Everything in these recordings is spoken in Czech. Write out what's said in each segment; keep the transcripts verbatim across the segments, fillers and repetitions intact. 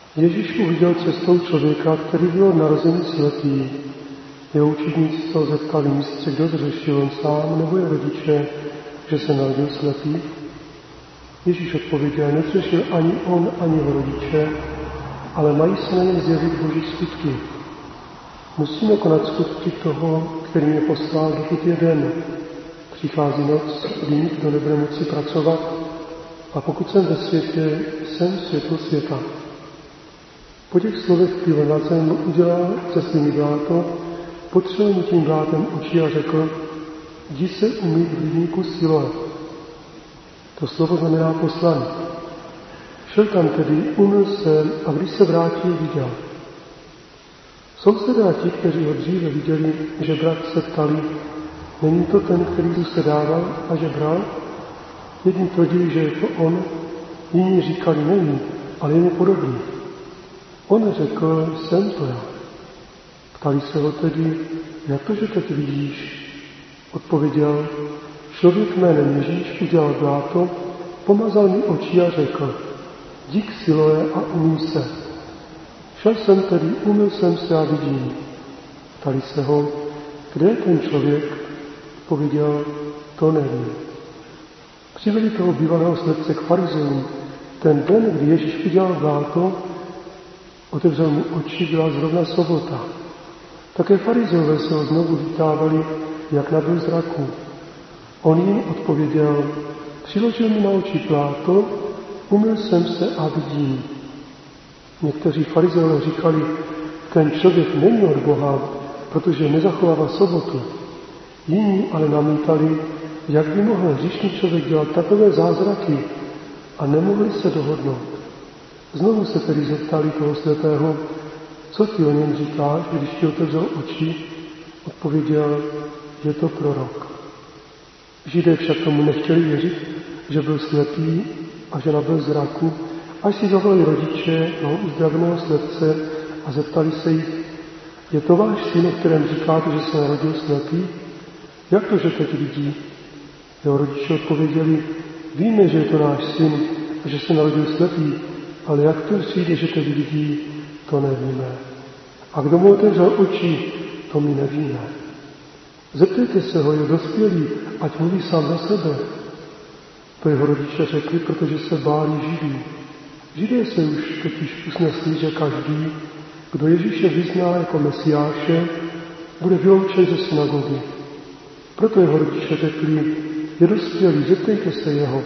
Ježíš uviděl cestou člověka, který byl narozený slepý. Jeho učedníci se ho zeptali: mistře, kdo zřešil, on sám nebo je rodiče, že se narodil slepý? Ježíš odpověděl: nezřešil ani on, ani jeho rodiče, ale mají se na něm zjevit Boží skutky. Musíme konat skutky toho, který mě poslal, dokud je den. Přichází noc, kdy nikdo nebude moci pracovat, a pokud jsem ve světě, jsem světlo světa. Po těch slovech plivl na zem, udělal se svým bláto, potřel mu tím blátem oči a řekl: jdi se umýt v rybníku Siloé. To slovo znamená poslaný. Šel tam tedy, umyl se a když se vrátil, viděl. Sousedé a ti, kteří ho dříve viděli, že brat, se ptali: není to ten, který tu se dával a že bral? Jedni tvrdili, že je to on, jiní říkali: není, ale je mu podobný. On řekl: jsem to já. Ptali se ho tedy: jak to, že teď vidíš? Odpověděl: člověk jménem Ježíš udělal bláto, pomazal mi oči a řekl: jdi k Siloé a umyj se. Šel jsem tedy, umyl jsem se a vidím. Ptali se ho: kde je ten člověk? Odpověděl: to nevím. Přivedli toho bývalého slepce k farizeům. Ten den, kdy Ježíš udělal bláto, otevřel mu oči, byla zrovna sobota. Také farizeové se ho znovu vytávali, jak nabyl zraku. On jim odpověděl: přiložil mi na oči bláto, umyl jsem se a vidím. Někteří farizeové říkali: ten člověk není od Boha, protože nezachovává sobotu. Jiní ale namítali, jak by mohl hříšný člověk dělat takové zázraky, a nemohli se dohodnout. Znovu se tedy zeptali toho slepého: co ty o něm říkáš? Když ti otevřel oči, odpověděl: je to prorok. Židé však tomu nechtěli věřit, že byl slepý a že nabyl zraku, až si zavolali rodiče toho uzdraveného slepce a zeptali se jich: je to váš syn, o kterém říkáte, že se narodil slepý? Jak to, že teď vidí? Jeho rodiče odpověděli: víme, že je to náš syn a že se narodil slepý, ale jak to přijde, že teď vidí, to nevíme. A kdo mu otevřel oči, to my nevíme. Zeptejte se ho, je dospělý, ať mluví sám za sebe. To jeho rodiče řekli, protože se báli Židů. Židé se už totiž usnesli, že každý, kdo Ježíše vyzná jako Mesiáše, bude vyloučen ze synagogy. Proto jeho rodiče řekli: je dospělý, zeptejte se jeho.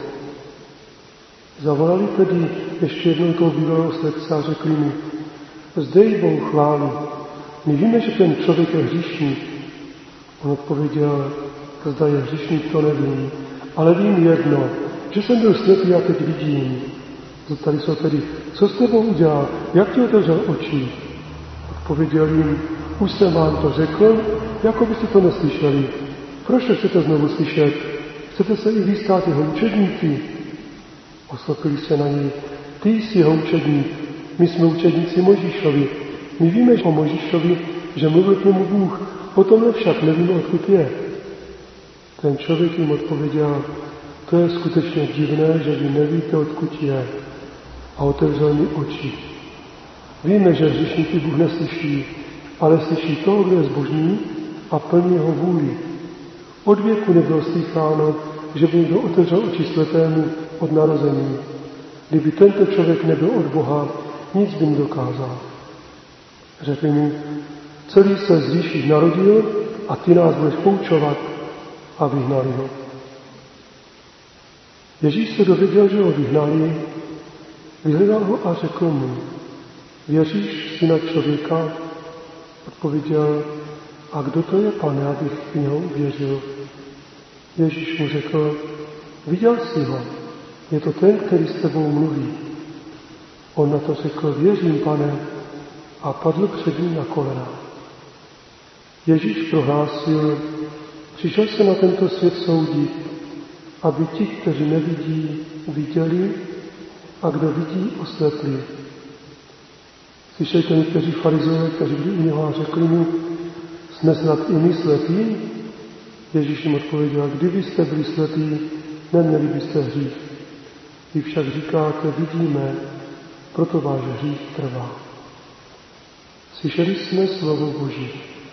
Zavolali tedy ještě jednou toho bývalého slepce a řekli mu: zdej Bohu chválu, my víme, že ten člověk je hříšník. On odpověděl: zda je hříšník, to nevím, ale vím jedno, že jsem byl slepý a teď vidím. Zeptali se tedy: co s tebou udělal, jak ti otevřel oči? Odpověděl jim: už jsem vám to řekl, jako byste to neslyšeli. Proč to chcete znovu slyšet? Chcete se i vy stát jeho učedníky? Oslopili se na něj: ty jsi jeho učedník, my jsme učedníci Možíšovi. My víme o Možíšovi, že mluvil k němu Bůh, o tomhle však nevíme, odkud je. Ten člověk jim odpověděl: to je skutečně divné, že vy nevíte, odkud je. A otevřel mi oči. Víme, že hříšníky Bůh neslyší, ale slyší toho, kdo je zbožný a plní jeho vůli. Od věku nebylo slycháno, že by někdo otevřel oči slepému od narození. Kdyby tento člověk nebyl od Boha, nic by nedokázal. Řekli mu: celý se z Ježíš narodil a ty nás budeš poučovat, a vyhnali ho. Ježíš se dověděl, že ho vyhnali, vyhledal ho a řekl mu: věříš syna člověka? Odpověděl: a kdo to je, Pane, abych v něho uvěřil? Ježíš mu řekl: viděl jsi ho, je to ten, který s tebou mluví. On na to řekl: věřím, Pane, a padl před ním na kolena. Ježíš prohlásil: přišel se na tento svět soudit, aby ti, kteří nevidí, viděli, a kdo vidí, oslepli. Slyšeli to někteří farizové, kteří byli u něho a řekli mu: jsme snad i my slepí? Ježíš jim odpověděl: kdybyste byli slepí, neměli byste hřích. Vy však říkáte: vidíme, proto váš hřích trvá. Slyšeli jsme slovo Boží.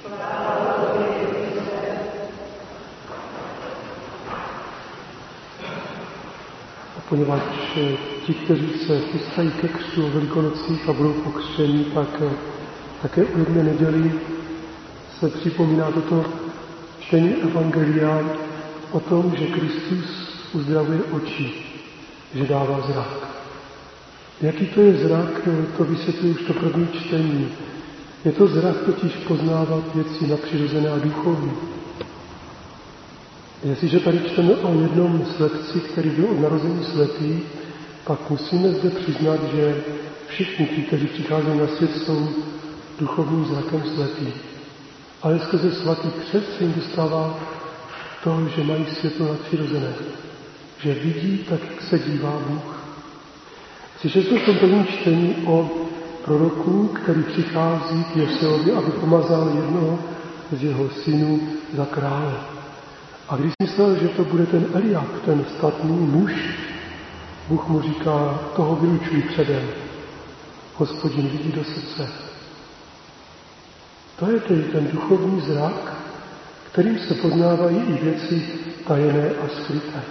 A poněvadž ti, kteří se chystají ke křtu o Velikonocích a budou pokřtěni, tak také u jedné neděli se připomíná toto čtení Evangelia o tom, že Kristus uzdravuje oči, že dává zrak. Jaký to je zrak, to vysvětlí už to první čtení. Je to zrak totiž poznávat věci nadpřirozené a duchovní. Jestliže tady čteme o jednom slepci, který byl od narození slepý, pak musíme zde přiznat, že všichni ti, kteří přicházejí na svět, jsou duchovním zrakem slepí. Ale skrze svatý křest se jim dostává to, že mají světlo nadpřirozené. Že vidí tak, jak se dívá Bůh. Slyšeli jsme v tom prvním čtení o proroku, který přichází k Joseovi, aby pomazal jednoho z jeho synů za krále. A když myslel, že to bude ten Eliab, ten statný muž, Bůh mu říká, toho vylučuj předem. Hospodin vidí do srdce. To je tedy ten duchovní zrak, kterým se poznávají i věci tajené a skryté.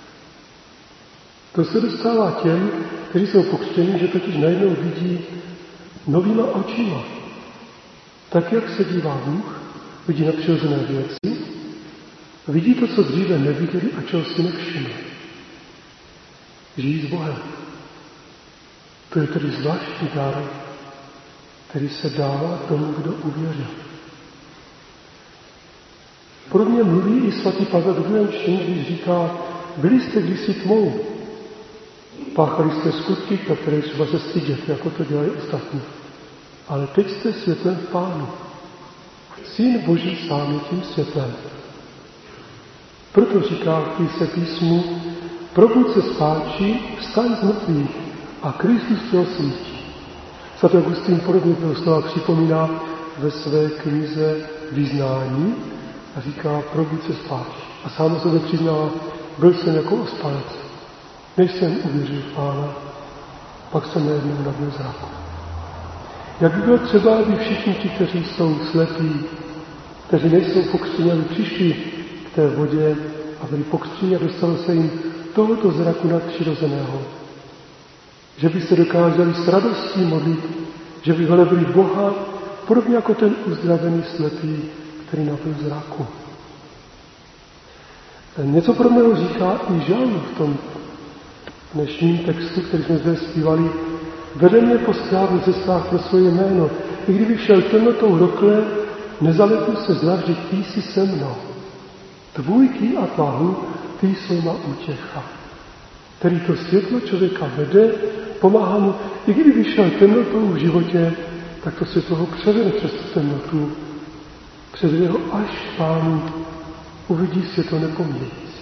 To se dostává těm, kteří jsou pokřtěni, že totiž najednou vidí novýma očima. Tak, jak se dívá Bůh, vidí nadpřirozené věci, vidí to, co dříve neviděli a čeho si nevšimli. Žijí s Bohem. To je tedy zvláštní dar, který se dává tomu, kdo uvěřil. Podobně mluví i svatý Pavel v druhém čtení, když říká, byli jste kdysi tmou, páchali jste skutky, za které třeba se stydět, jako to dělají ostatní. Ale teď jste světlem v Pánu. Syn Boží sám je tím světlem. Proto říká v se písmu, probud se spáči, vstaň z mrtvých a Kristus tě osvítí. Svatý Augustín podobně toho slova připomíná ve své knize Vyznání a říká, probud se spáči. A sám se přiznává, byl jsem jako ospalec. Než jsem uvěřil v Pána, pak jsem najednou nabyl zraku. Jak by bylo třeba, aby všichni ti, kteří jsou slepí, kteří nejsou pokřtěni, aby přišli k té vodě a byli pokřtěni a dostalo se jim tohoto zraku nadpřirozeného. Že by se dokázali s radostí modlit, že by velebili Boha, podobně jako ten uzdravený slepý, který nabyl zraku. Něco podobného říká i Žalm v tom dnešním textu, který jsme zde zpívali. Vede mě po správných cestách pro svoje jméno. I kdyby šel temnotou rokle, nezaletu se zvlášť, že ty jsi se mnou. Tvůj ký a tvahu, ty jsou má útěcha. Který to světlo člověka vede, pomáhá mu, i kdyby šel temnotou v životě, tak to světlo ho převede přes tu temnotu. Převede ho až k Pánu, uvidí světlo nepomíjející.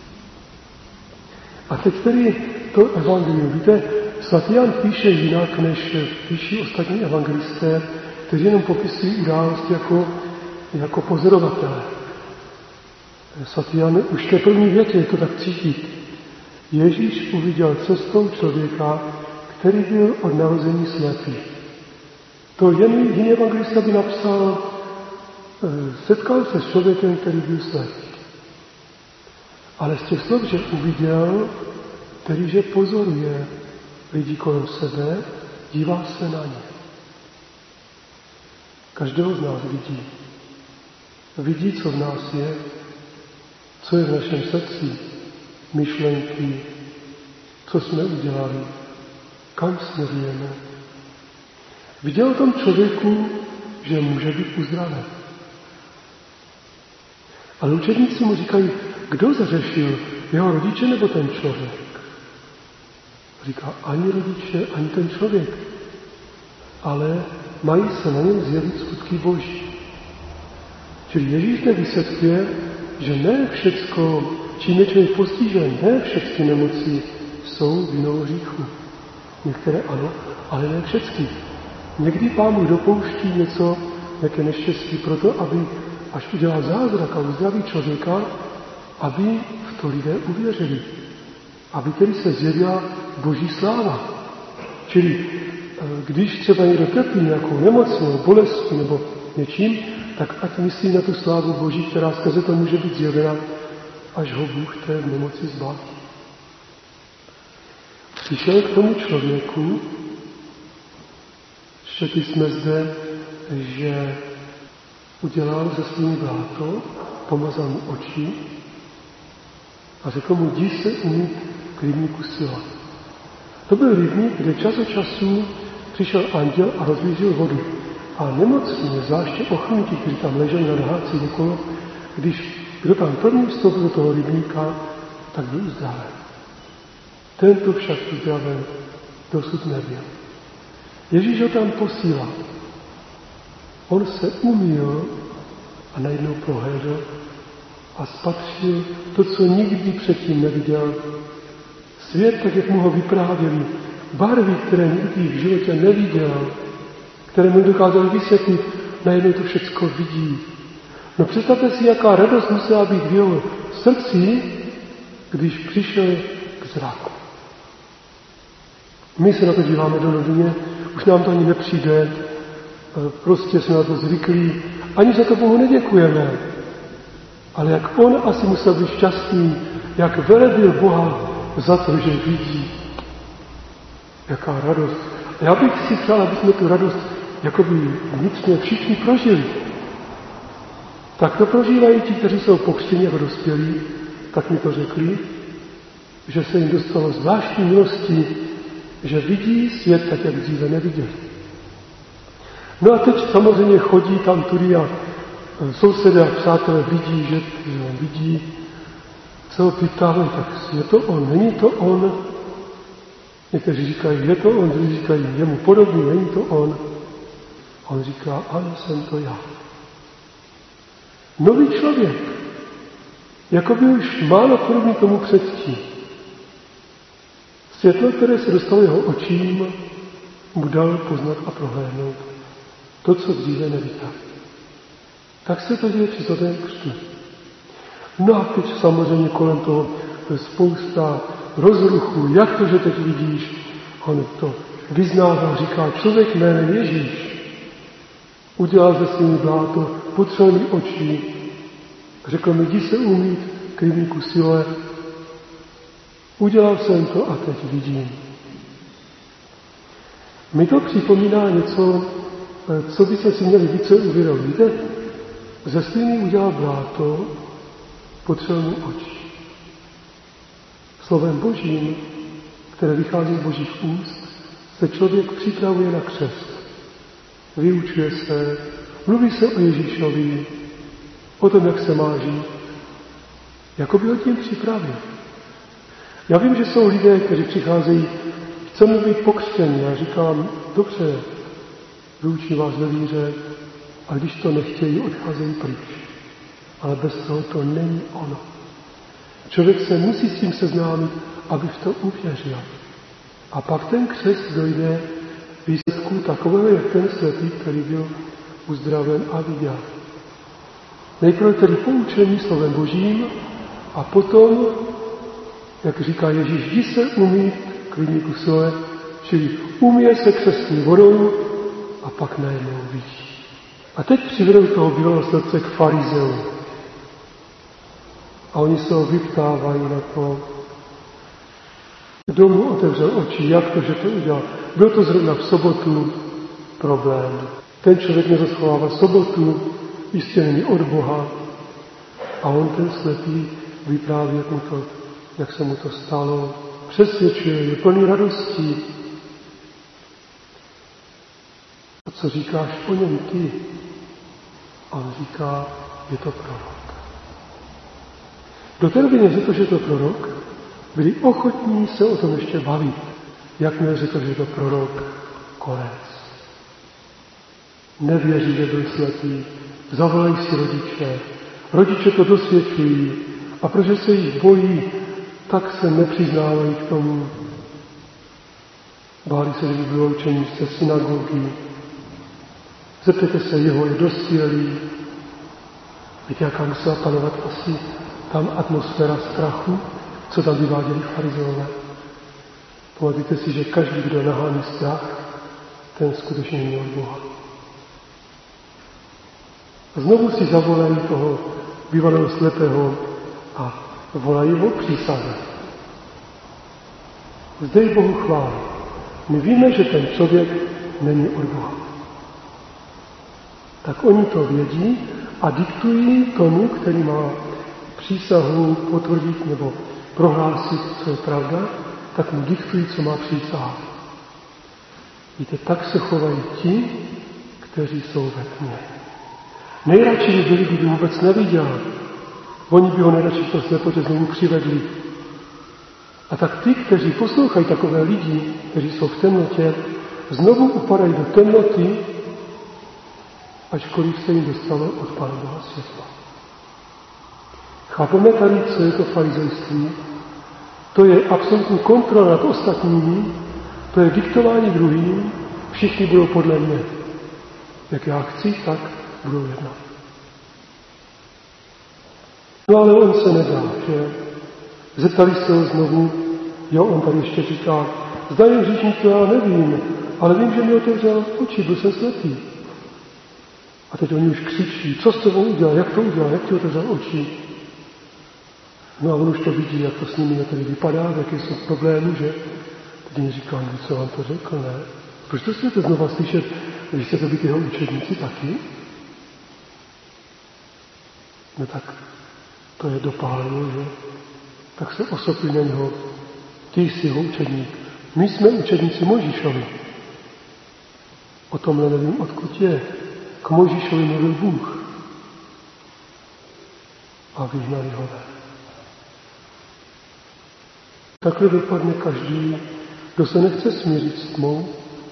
A teď tedy to evangelium. Víte, svatý Jan píše jinak, než píší ostatní evangelisté, kteří jenom popisují událost jako, jako pozorovatele. Svatý Jan už v té první větě je to tak cítit. Ježíš uviděl cestou člověka, který byl od narození slepý. To jen jiný evangelista by napsal, setkal se s člověkem, který byl slepý. Ale z těch slov, že uviděl, který že pozoruje lidi kolem sebe, dívá se na ně. Každého z nás vidí. Vidí, co v nás je, co je v našem srdci, myšlenky, co jsme udělali, kam směřujeme. Viděl o tom člověku, že může být uzdraven. Ale učedníci mu říkají, kdo zařešil, jeho rodiče nebo ten člověk? Říká, ani rodiče, ani ten člověk. Ale mají se na něm zjevit skutky Boží. Čili Ježíš nevysvětluje, že ne všecko, čím je člověk postižen, ne všechny nemoci jsou vinou hříchu. Některé ano, ale ne všechny. Někdy Pán Bůh dopouští něco, jaké neštěstí, proto, aby až udělá zázrak a uzdraví člověka, aby v to lidé uvěřili. Aby tedy se zjevila Boží sláva. Čili když třeba někdo trpí nějakou nemocí nebo bolestí nebo něčím, tak ať myslí na tu slávu Boží, která skrze to může být zjevena, až ho Bůh té nemoci zbaví. Přišel k tomu člověku, četli jsme zde, že udělal ze svým bláto, pomazal mu oči a řekl mu, jdi se umýt k rybníku Siloa. To byl rybník, kde čas od času přišel anděl a rozlížil vodu. A nemocní, zvláště ochrnutí, kteří tam leželi na dahátcích okolo, když kdo tam první vstoupil do toho rybníka, tak byl uzdraven. Tento však uzdraven dosud nebyl. Ježíš ho tam posílal. On se umyl a najednou prohlédl a spatřil to, co nikdy předtím neviděl. Svět, tak jak mu ho vyprávěli, barvy, které nikdy v životě neviděl, které mu dokázali vysvětlit, najednou to všecko vidí. No představte si, jaká radost musela být v jeho srdci, když přišel k zraku. My se na to díváme do novině, už nám to ani nepřijde, prostě jsme na to zvyklí, ani za to Bohu neděkujeme. Ale jak on asi musel být šťastný, jak velebil Boha za to, že vidí. Jaká radost. A já bych si přál, aby jsme tu radost jakoby vnitřně všichni prožili. Tak to prožívají ti, kteří jsou pokřtěni jako dospělí, tak mi to řekli, že se jim dostalo zvláštní milosti, že vidí svět tak, jak dříve neviděli. No a teď samozřejmě chodí tam tudy a sousedé a přátelé vidí, že vidí, co ho pýtáme, tak je to on, není to on. Někteří říkají, je to on, druhý říkají, je mu podobný, není to on. A on říká, ano, jsem to já. Nový člověk, jako by už málo podobný tomu předtím. Světlo, které se dostalo jeho očím, mu dal poznat a prohlédnout to, co dříve neviděl. Tak se to děje při svatém křtu. No a teď samozřejmě kolem toho je spousta rozruchů, jak to, že teď vidíš, on to vyznává, říká, člověk jménem Ježíš udělal ze svým bláto, potřel mi oči, řekl mi, jdi se umýt k rybníku Siloé. Udělal jsem to a teď vidím. Mi to připomíná něco, co byste si měli více uvědomit. Víte, ze sliny udělal bláto, potřel mu oči. Slovem Božím, které vychází z Božích úst, se člověk připravuje na křest. Vyučuje se, mluví se o Ježíšovi, o tom, jak se má žít, jako by ho tím připravil. Já vím, že jsou lidé, kteří přicházejí, chceme být pokřtěni. Já říkám, dobře, vyučím vás ve víře, a když to nechtějí, odcházejí pryč. Ale bez toho to není ono. Člověk se musí s tím seznámit, aby v to uvěřil. A pak ten křest dojde výsledku takového, jak ten svatý, který byl uzdraven a viděl. Nejprve tedy poučení slovem Božím a potom, jak říká Ježíš, jdi se umýt k rybníku Siloé, čili umije se křestní vodou a pak najednou vidí. A teď přivedou toho bílého srdce k farizeům. A oni se ho vyptávají na to, kdo mu otevřel oči, jak to, že to udělal. Byl to zrovna v sobotu problém. Ten člověk nezaschovává sobotu, jistě není od Boha. A on, ten slepý, vypráví, jak, mu to, jak se mu to stalo. Přesvědčuje, je plný radostí. A co říkáš o něm ty? A on říká, je to prorok. Do té doby neřekl, že je to prorok, byli ochotní se o tom ještě bavit. Jakmile řekl, že je to prorok, konec. Nevěří, že byl slepý, zavolají si rodiče. Rodiče to dosvědčují a protože se jich bojí, tak se nepřiznávají k tomu. Báli se, že by bylo učení ze synagogy. Zeptejte se, jeho je dospělý. Víte, jaká musela panovat asi tam atmosféra strachu, co tam vyváděli farizeové. Pamatujte si, že každý, kdo nahání strach, ten skutečně není od Boha. A znovu si zavolají toho bývalého slepého a volají ho přísaze. Zdej Bohu chválu. My víme, že ten člověk není od Boha. Tak oni to vědí a diktují tomu, který má přísahu potvrdit nebo prohlásit, co je pravda, tak mu diktují, co má přísahat. Víte, tak se chovají ti, kteří jsou ve tmě. Nejradši by byli, kdyby vůbec neviděl. Oni by ho nejradši to slepotě znovu přivedli. A tak ty, kteří poslouchají takové lidi, kteří jsou v temnotě, znovu upadají do temnoty, ačkoliv se jim dostalo od Pána Boha světla. Chápeme tady, co je to farizejství? To je absolutní kontrola nad ostatními, to je diktování druhým, všichni budou podle mě. Jak já chci, tak budou jednat. No ale on se nedá, že? Zeptali se ho znovu, jo, on tady ještě říká, zda je hříšník, to já nevím, ale vím, že mi otevřel oči, byl jsem slepý. A teď oni už křičí, co s tebou udělal, jak to udělal, jak ti otevřel oči. No a on už to vidí, jak to s nimi tady vypadá, jaké jsou problémy, že? Teď jim říká, co vám to řekl, ne? Proč to chcete znova slyšet, když chcete být jeho učedníci taky? No tak to je dopálilo, že? Tak se osopí na něho, ty jsi jeho učedník. My jsme učedníci Mojžíšovi. O tomhle nevím, odkud je. K Mojžíšovi mluvil Bůh. A vyhnali ho ven. Takhle dopadne každý, kdo se nechce smířit s tmou,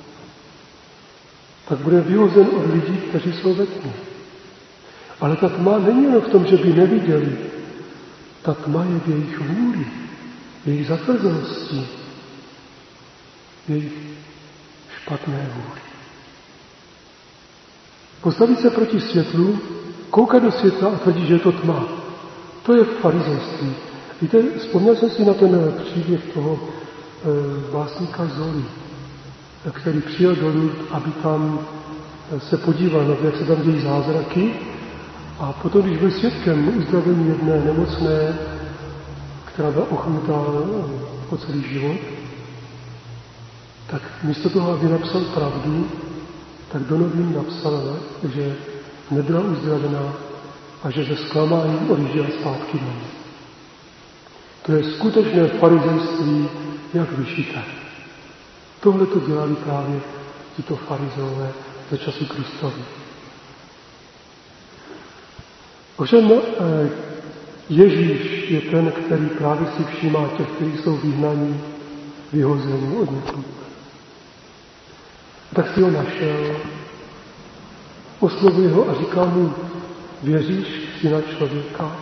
tak bude vyhozen od lidí, kteří jsou ve tmě. Ale ta tma není jen v tom, že by neviděli. Ta tma je v jejich vůli, v jejich zatvrzelosti, v jejich špatné vůli. Postavit se proti světlu, koukat do světla a tvrdit, že je to tma. To je farizejství. Víte, vzpomněl jsem si na ten příběh toho e, básníka Zoli, který přijel do Lourdes, aby tam se podíval na to, jak se tam dějí zázraky. A potom, když byl svědkem uzdravení jedné nemocné, která byla ochrnutá po celý život, tak místo toho, aby napsal pravdu, tak do novin napsal, že nebyla uzdravená a že ze zklamání odjížděla zpátky domů. To je skutečné farizejství, jak vyšité. Tohle to dělali právě tito farizové za času Kristovi. Ovšem Ježíš je ten, který právě si všímá těch, kteří jsou vyhnaní, vyhození od někud. Tak si ho našel, oslovuje ho a říká mu, věříš v Syna člověka?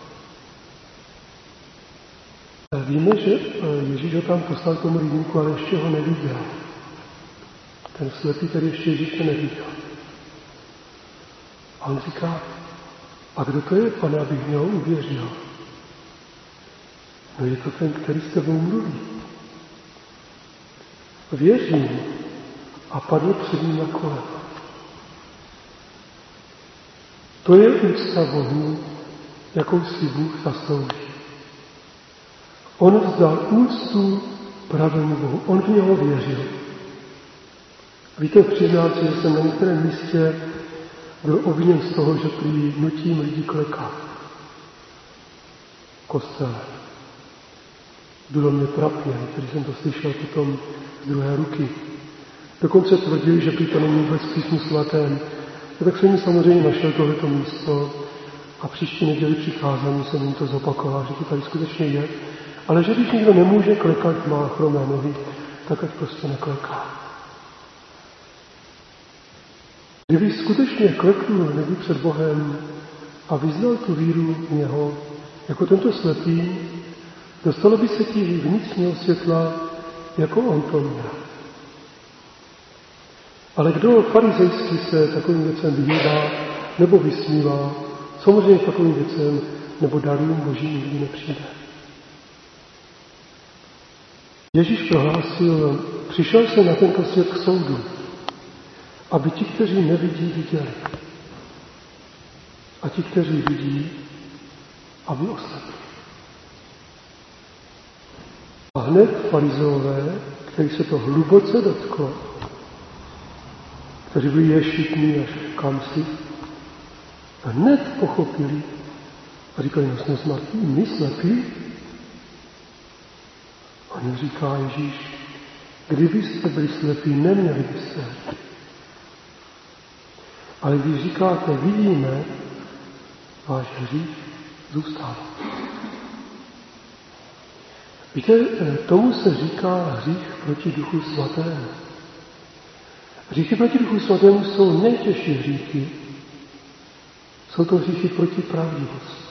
Víme, že Ježíš ho tam poslal k tomu rybníku, ale ještě ho neviděl. Ten slepý, který ještě Ježíše neviděl. A on říká, a kdo to je, Pane, abych v něho uvěřil? No je to ten, který s tebou mluví. Věřím a padl před ním na kolena. To je úcta Bohu, jakou si Bůh zaslouží. On vzdal úctu pravému Bohu. On v něho věřil. Víte, přiznám si, že jsem na některém místě byl obviněn z toho, že prý nutím lidi klekat. Kostele. Bylo mě trapně, když jsem to slyšel potom z druhé ruky. Dokonce tvrdili, že prý to není vůbec v Písmu svatém. A tak jsem mi samozřejmě našel tohleto místo a příští neděli při kázání jsem jim to zopakoval, že to tady skutečně je. Ale že když někdo nemůže klekat, má chromé nohy, tak ať prostě nekleká. Kdyby skutečně kleknul nebi před Bohem a vyznal tu víru v něho, jako tento slepý, dostalo by se ti vnitřního světla, jako on to měl. Ale kdo farizejsky se takovým věcem vyhýbá nebo vysmívá, samozřejmě takovým věcem nebo darům Boží nikdy nepřijde. Ježíš prohlásil, přišel jsem na tento svět k soudu, aby ti, kteří nevidí, viděli. A ti, kteří vidí, aby oslepli. A hned farizeové, který se to hluboce dotklo, kteří byli ješitní až kamsi, hned pochopili a říkali, no jsme slepí, my slepí. A on říká Ježíš, kdybyste byli slepí, neměli byste. Ale když říkáte, vidíme, váš hřích zůstává. Víte, tomu se říká hřích proti Duchu Svatému. Hříchy proti Duchu Svatému jsou nejtěžší hříchy. Jsou to hříchy proti pravdivosti.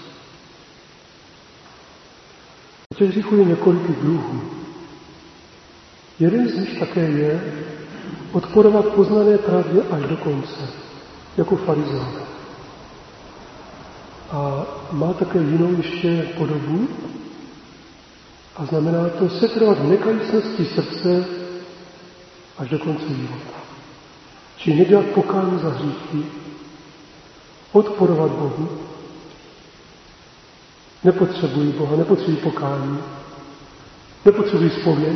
Těch hříchů je několik druhů. Jeden z nich také je odporovat poznané pravdě až do konce, jako farizeové. A má také jinou ještě podobu a znamená to setrvat v nekalícnosti srdce až do konce života. Čili nedělat pokání za hříchy, odporovat Bohu, nepotřebují Boha, nepotřebují pokání, nepotřebují zpověď,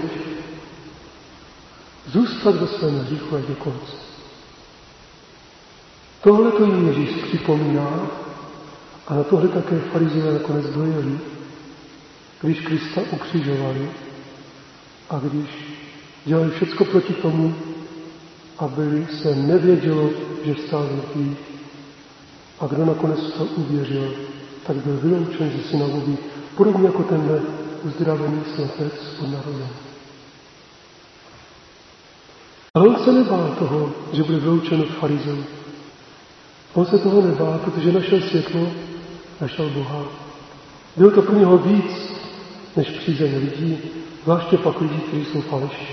zůstat ve svém hříchu až do konce. Tohle to jim Ježíš připomíná a na tohle také farizeové nakonec dojeli, když Krista ukřižovali a když dělali všecko proti tomu, aby se nevědělo, že vstal z mrtvých. A kdo nakonec to uvěřil, tak byl vyloučen ze synagogy, podobně jako tenhle uzdravený slepec od narození. Ale on se nebál toho, že bude vyloučen od farizeů. On se toho nebál, protože našel světlo, našel Boha. Bylo to pro něho víc, než přízeň lidí, zvláště pak lidí, kteří jsou falešní.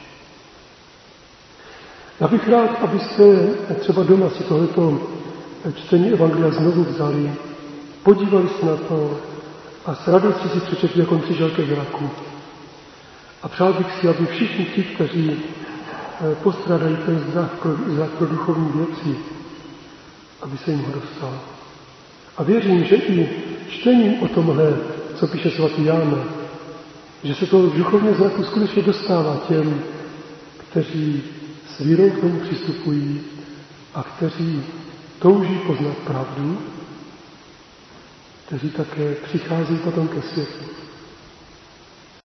Já bych rád, abyste třeba doma si tohleto čtení Evangelia znovu vzali, podívali se na to a s radostí si přečetli, jak on přišel ke zraku. A přál bych si, aby všichni ti, kteří postrádají ten zrak pro, zrak pro duchovní věci, aby se jim ho dostal. A věřím, že i čtením o tomhle, co píše svatý Jan, že se to v duchovním zraku skutečně dostává těm, kteří s vírou k tomu přistupují a kteří touží poznat pravdu, kteří také přichází potom ke světu.